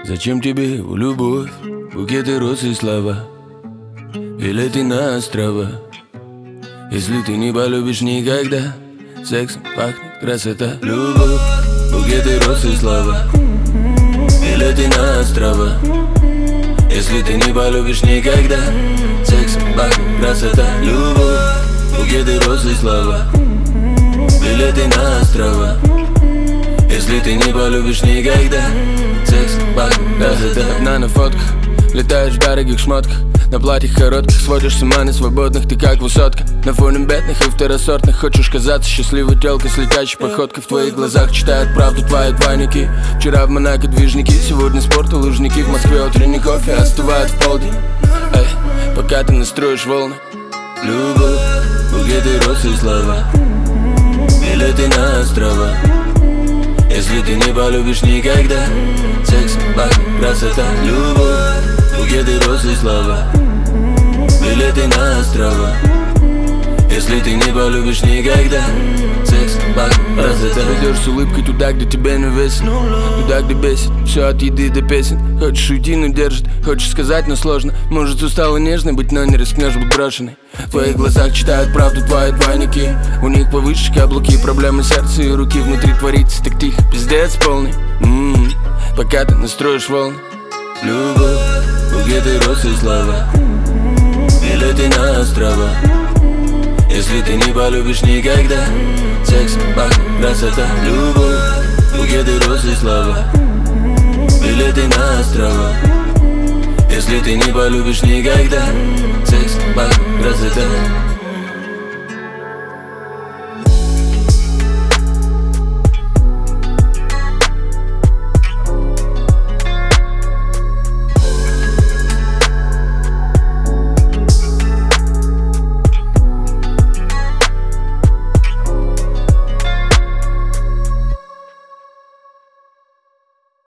Зачем тебе любовь, букеты роз и слова, билеты на острова? Если ты не полюбишь никогда, сексом пахнет красота. Любовь, букеты роз и слова, билеты на острова. Если ты не полюбишь никогда, сексом пахнет красота. Любовь, букеты роз и слова, билеты на острова. Если ты не полюбишь никогда, сексом пахнет красота. Одна на фотках, летаешь в дорогих шмотках, на платьях коротких, сводишь с ума на свободных. Ты как высотка, на фоне бедных и второсортных. Хочешь казаться счастливой тёлкой с летящей походкой. В твоих глазах читают правду твои двойники. Вчера в Монако движники, сегодня спорт и лужники. В Москве утренний кофе остывает в полдень. Эй, пока ты настроишь волны. Любовь, букеты роз и слова, билеты на острова. Если ты не полюбишь никогда, сексом пахнет красота. Любовь, букеты роз и слова, билеты на острова. Если ты не полюбишь никогда, сексом пахнет красота. Идешь с улыбкой туда, где тебя не весело, туда, где бесит, все от еды до песен. Хочешь уйти, но держит, хочешь сказать, но сложно. Может, устала нежной быть, но не рискнешь быть брошенной. В твоих глазах читают правду твои двойники. У них повыше каблуки, проблемы сердца и руки. Внутри творится так тихо, пиздец полный. Пока ты настроишь волны. Любовь, букеты роз и слова, билеты на острова. Если ты не полюбишь никогда, сексом пахнет красота. Любовь, букеты роз и слова, билеты на острова. Если ты не полюбишь никогда, сексом пахнет красота.